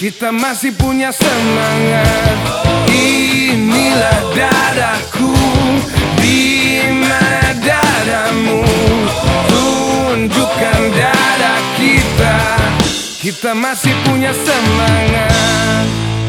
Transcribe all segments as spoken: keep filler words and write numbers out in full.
kita masih punya semangat. Inilah dadaku, di mana dadamu? Tunjukkan dada kita, kita masih punya semangat.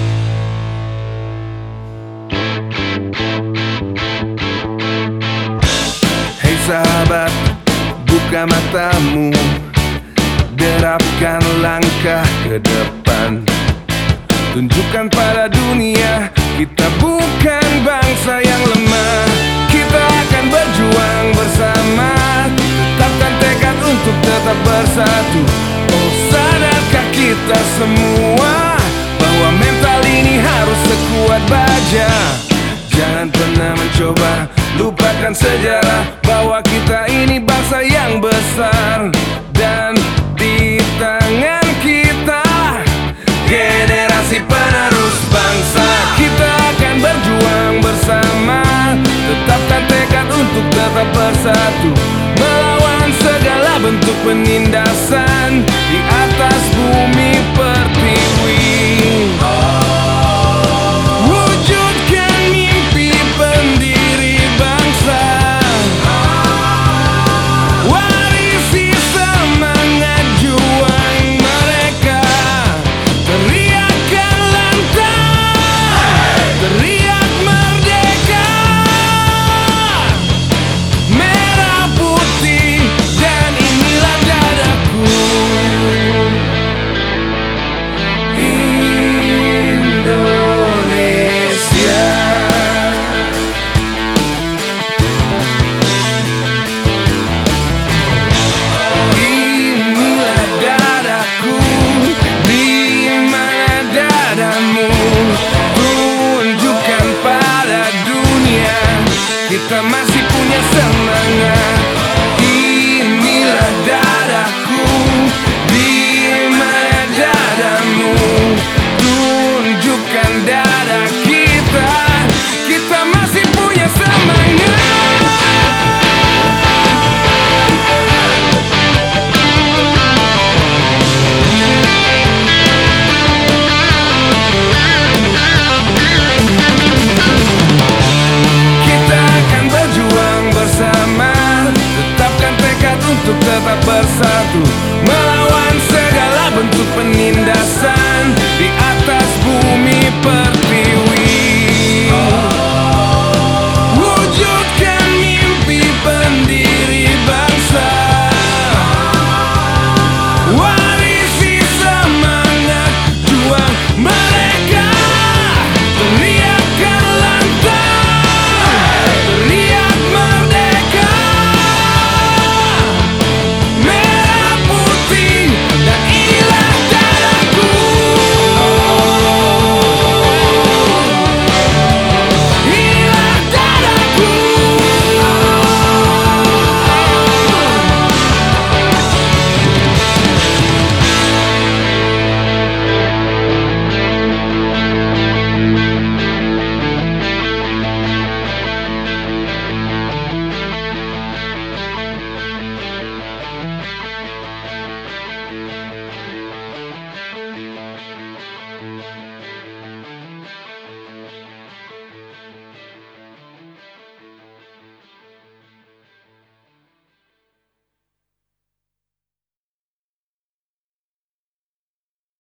Hei sahabat, buka matamu, derapkan langkah ke depan. Tunjukkan pada dunia, kita bukan bangsa yang lemah. Kita akan berjuang bersama, tetapkan tekad untuk tetap bersatu. Oh, sadarkah kita semua bahwa mental ini harus sekuat baja? Jangan pernah mencoba lupakan sejarah, bahwa kita ini bangsa yang besar. Dan di tangan kita generasi penerus bangsa. Kita akan berjuang bersama, tetapkan tekad untuk tetap bersatu, melawan segala bentuk penindasan di atas bumi pertiwi. Wujudkan mimpi pendiri bangsa, warisi semangat juang mereka. Teriakan lantang, teriak merdeka, merah putih, dan inilah dadaku. Indonesia, inilah dadaku, di mana dadamu? Tunjukkan pada dunia, kita masih punya semangat.